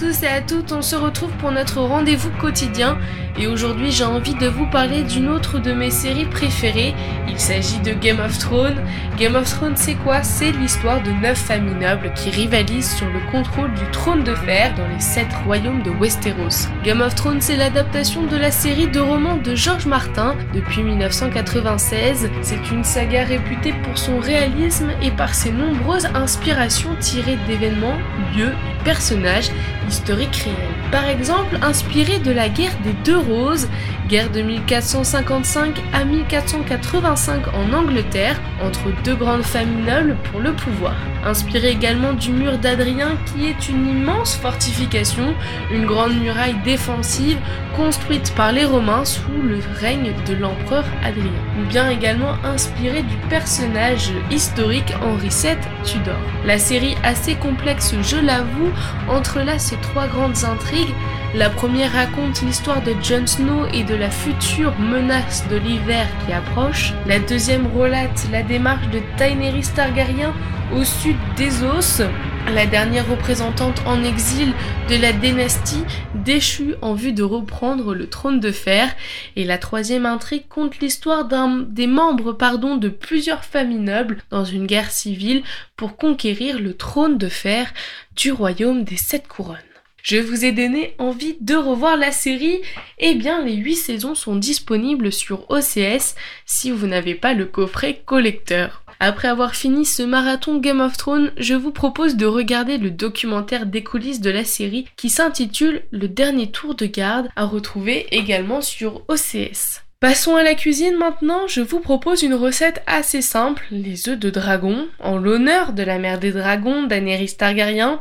tous et à toutes, on se retrouve pour notre rendez-vous quotidien et aujourd'hui j'ai envie de vous parler d'une autre de mes séries préférées. Il s'agit de Game of Thrones. Game of Thrones, c'est quoi ? C'est l'histoire de 9 familles nobles qui rivalisent sur le contrôle du trône de fer dans les 7 royaumes de Westeros. Game of Thrones, c'est l'adaptation de la série de romans de George Martin depuis 1996. C'est une saga réputée pour son réalisme et par ses nombreuses inspirations tirées d'événements, lieux et personnages historiques réels. Par exemple, inspiré de la guerre des Deux Roses, guerre de 1455 à 1485 en Angleterre, entre deux grandes familles nobles pour le pouvoir. Inspiré également du mur d'Adrien qui est une immense fortification, une grande muraille défensive construite par les Romains sous le règne de l'empereur Adrien. Ou bien également inspiré du personnage historique Henri VII Tudor. La série assez complexe, je l'avoue, entrelace ces 3 grandes intrigues. La première raconte l'histoire de Jon Snow et de la future menace de l'hiver qui approche. La deuxième relate la démarche de Daenerys Targaryen au sud d'Essos, la dernière représentante en exil de la dynastie déchue en vue de reprendre le trône de fer. Et la troisième intrigue compte l'histoire des membres de plusieurs familles nobles dans une guerre civile pour conquérir le trône de fer du royaume des 7 couronnes. Je vous ai donné envie de revoir la série. Eh bien, les 8 saisons sont disponibles sur OCS si vous n'avez pas le coffret collector. Après avoir fini ce marathon Game of Thrones, je vous propose de regarder le documentaire des coulisses de la série qui s'intitule Le dernier tour de garde, à retrouver également sur OCS. Passons à la cuisine maintenant, je vous propose une recette assez simple, les œufs de dragon, en l'honneur de la mère des dragons, Daenerys Targaryen.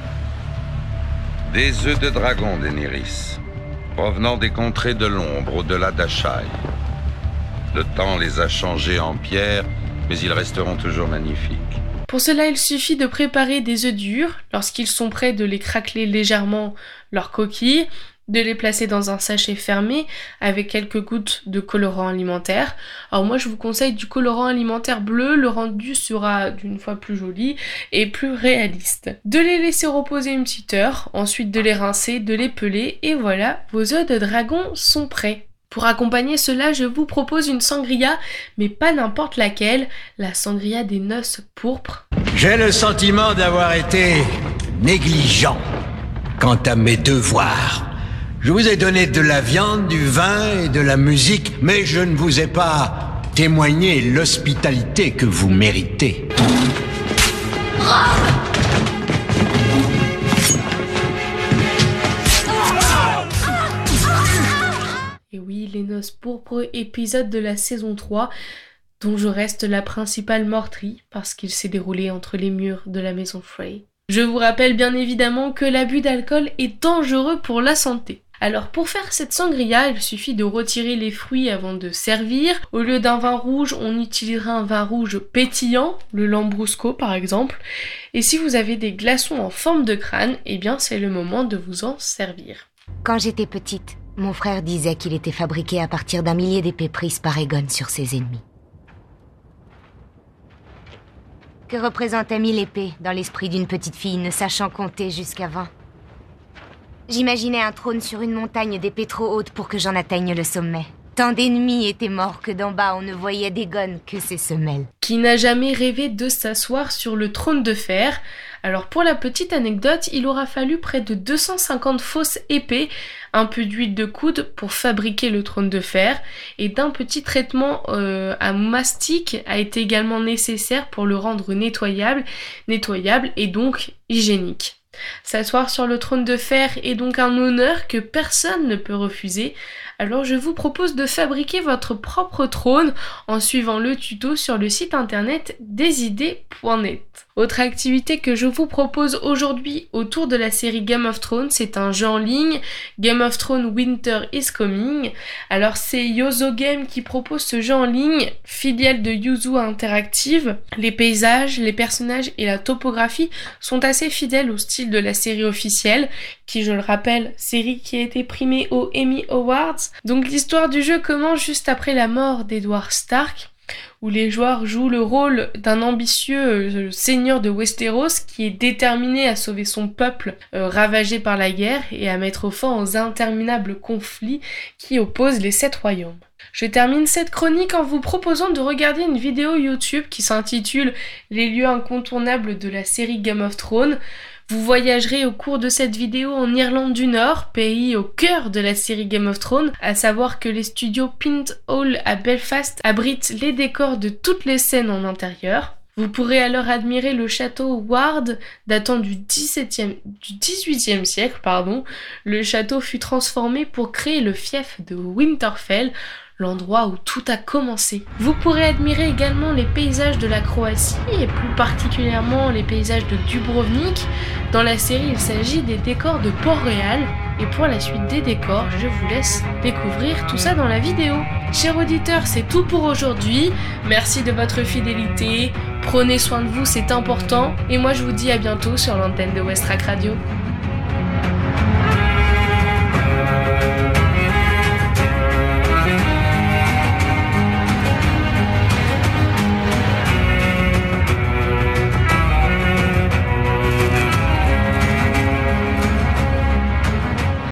Des œufs de dragon, Daenerys, provenant des contrées de l'ombre au-delà d'Asshai. Le temps les a changés en pierre, mais ils resteront toujours magnifiques. Pour cela, il suffit de préparer des œufs durs, lorsqu'ils sont prêts de les craqueler légèrement leurs coquilles, de les placer dans un sachet fermé avec quelques gouttes de colorant alimentaire. Alors moi je vous conseille du colorant alimentaire bleu, le rendu sera d'une fois plus joli et plus réaliste. De les laisser reposer une petite heure, ensuite de les rincer, de les peler et voilà, vos œufs de dragon sont prêts. Pour accompagner cela, je vous propose une sangria, mais pas n'importe laquelle, la sangria des noces pourpres. J'ai le sentiment d'avoir été négligent quant à mes devoirs. Je vous ai donné de la viande, du vin et de la musique, mais je ne vous ai pas témoigné l'hospitalité que vous méritez. Et oui, les noces pourpres, épisode de la saison 3, dont je reste la principale meurtrie, parce qu'il s'est déroulé entre les murs de la maison Frey. Je vous rappelle bien évidemment que l'abus d'alcool est dangereux pour la santé. Alors pour faire cette sangria, il suffit de retirer les fruits avant de servir. Au lieu d'un vin rouge, on utilisera un vin rouge pétillant, le Lambrusco par exemple. Et si vous avez des glaçons en forme de crâne, eh bien c'est le moment de vous en servir. Quand j'étais petite, mon frère disait qu'il était fabriqué à partir d'un millier d'épées prises par Aegon sur ses ennemis. Que représentait 1000 épées dans l'esprit d'une petite fille ne sachant compter jusqu'à 20 ? J'imaginais un trône sur une montagne d'épées trop haute pour que j'en atteigne le sommet. Tant d'ennemis étaient morts que d'en bas on ne voyait d'Aegon que ses semelles. Qui n'a jamais rêvé de s'asseoir sur le trône de fer ? Alors pour la petite anecdote, il aura fallu près de 250 fausses épées, un peu d'huile de coude pour fabriquer le trône de fer, et d'un petit traitement à mastic a été également nécessaire pour le rendre nettoyable et donc hygiénique. S'asseoir sur le trône de fer est donc un honneur que personne ne peut refuser, alors je vous propose de fabriquer votre propre trône en suivant le tuto sur le site internet desidées.net. Autre activité que je vous propose aujourd'hui autour de la série Game of Thrones, c'est un jeu en ligne, Game of Thrones Winter is Coming. Alors c'est Yozo Game qui propose ce jeu en ligne, filiale de Yuzu Interactive. Les paysages, les personnages et la topographie sont assez fidèles au style de la série officielle, qui, je le rappelle, série qui a été primée aux Emmy Awards. Donc l'histoire du jeu commence juste après la mort d'Edward Stark. où les joueurs jouent le rôle d'un ambitieux seigneur de Westeros qui est déterminé à sauver son peuple ravagé par la guerre et à mettre fin aux interminables conflits qui opposent les 7 royaumes. Je termine cette chronique en vous proposant de regarder une vidéo YouTube qui s'intitule « Les lieux incontournables de la série Game of Thrones ». Vous voyagerez au cours de cette vidéo en Irlande du Nord, pays au cœur de la série Game of Thrones, à savoir que les studios Pint Hall à Belfast abritent les décors de toutes les scènes en intérieur. Vous pourrez alors admirer le château Ward datant du XVIIIe siècle. Le château fut transformé pour créer le fief de Winterfell, l'endroit où tout a commencé. Vous pourrez admirer également les paysages de la Croatie et plus particulièrement les paysages de Dubrovnik. Dans la série, il s'agit des décors de Port-Réal. Et pour la suite des décors, je vous laisse découvrir tout ça dans la vidéo. Chers auditeurs, c'est tout pour aujourd'hui. Merci de votre fidélité. Prenez soin de vous, c'est important. Et moi, je vous dis à bientôt sur l'antenne de Westrack Radio.